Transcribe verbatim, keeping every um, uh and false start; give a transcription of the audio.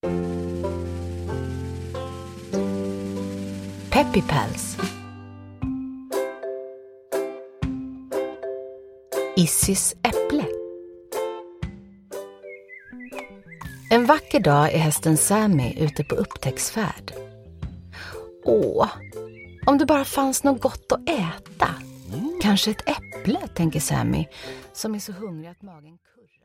Peppy Pals. Issys äpple. En vacker dag är hästen Sammy ute på upptäcktsfärd. Åh, om det bara fanns något gott att äta. Kanske ett äpple, tänker Sammy, som är så hungrig att magen kurrar.